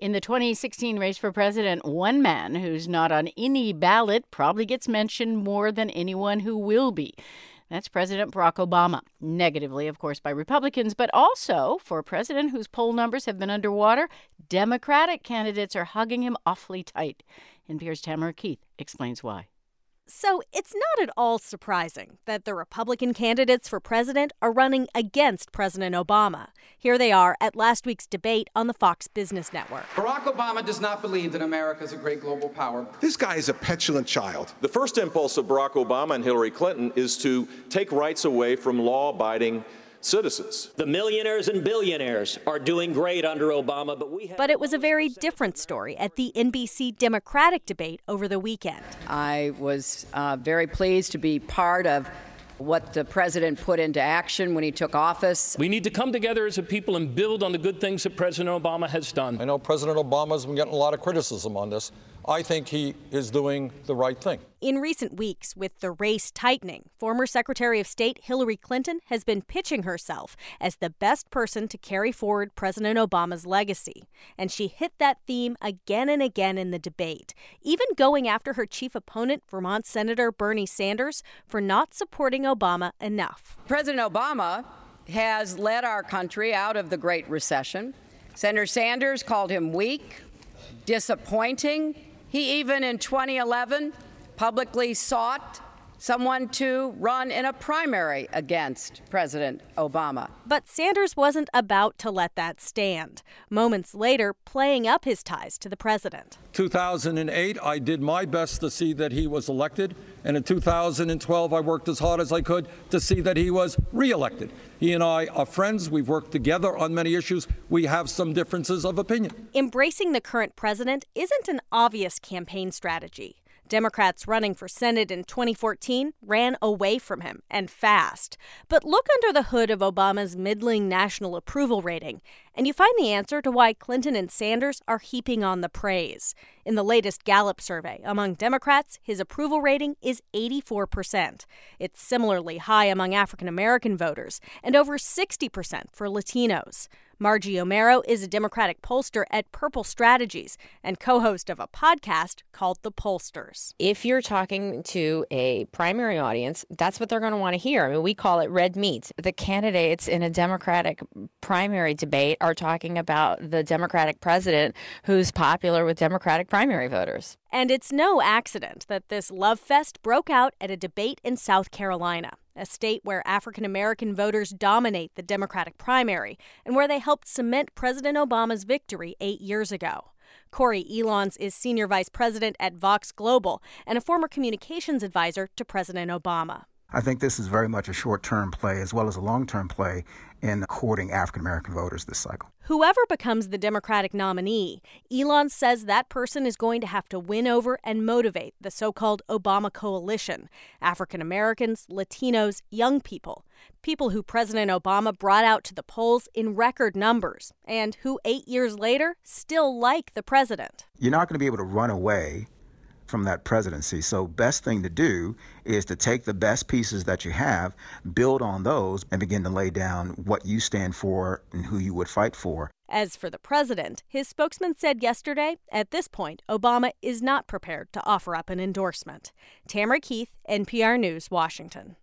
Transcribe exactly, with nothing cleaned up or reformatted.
In the twenty sixteen race for president, one man who's not on any ballot probably gets mentioned more than anyone who will be. That's President Barack Obama. Negatively, of course, by Republicans, but also for a president whose poll numbers have been underwater, Democratic candidates are hugging him awfully tight. N P R's Tamara Keith explains why. So it's not at all surprising that the Republican candidates for president are running against President Obama. Here they are at last week's debate on the Fox Business Network. Barack Obama does not believe that America is a great global power. This guy is a petulant child. The first impulse of Barack Obama and Hillary Clinton is to take rights away from law-abiding citizens. The millionaires and billionaires are doing great under Obama, but we have... But it was a very different story at the N B C Democratic debate over the weekend. I was uh, very pleased to be part of what the president put into action when he took office. We need to come together as a people and build on the good things that President Obama has done. I know President Obama's been getting a lot of criticism on this. I think he is doing the right thing. In recent weeks, with the race tightening, former Secretary of State Hillary Clinton has been pitching herself as the best person to carry forward President Obama's legacy. And she hit that theme again and again in the debate, even going after her chief opponent, Vermont Senator Bernie Sanders, for not supporting Obama enough. President Obama has led our country out of the Great Recession. Senator Sanders called him weak, disappointing. He even in twenty eleven publicly sought someone to run in a primary against President Obama. But Sanders wasn't about to let that stand. Moments later, playing up his ties to the president. two thousand eight, I did my best to see that he was elected. And in two thousand twelve, I worked as hard as I could to see that he was reelected. He and I are friends. We've worked together on many issues. We have some differences of opinion. Embracing the current president isn't an obvious campaign strategy. Democrats running for Senate in twenty fourteen ran away from him, and fast. But look under the hood of Obama's middling national approval rating, and you find the answer to why Clinton and Sanders are heaping on the praise. In the latest Gallup survey, among Democrats, his approval rating is eighty-four percent. It's similarly high among African American voters, and over sixty percent for Latinos. Margie Omero is a Democratic pollster at Purple Strategies and co-host of a podcast called The Pollsters. If you're talking to a primary audience, that's what they're going to want to hear. I mean, we call it red meat. The candidates in a Democratic primary debate are talking about the Democratic president who's popular with Democratic primary voters. And it's no accident that this love fest broke out at a debate in South Carolina, a state where African American voters dominate the Democratic primary and where they helped cement President Obama's victory eight years ago. Corey Elons is senior vice president at Vox Global and a former communications advisor to President Obama. I think this is very much a short-term play as well as a long-term play in courting African-American voters this cycle. Whoever becomes the Democratic nominee, Elon says that person is going to have to win over and motivate the so-called Obama coalition, African-Americans, Latinos, young people, people who President Obama brought out to the polls in record numbers and who eight years later still like the president. You're not going to be able to run away from that presidency. So best thing to do is to take the best pieces that you have, build on those, and begin to lay down what you stand for and who you would fight for. As for the president, his spokesman said yesterday, at this point, Obama is not prepared to offer up an endorsement. Tamara Keith, N P R News, Washington.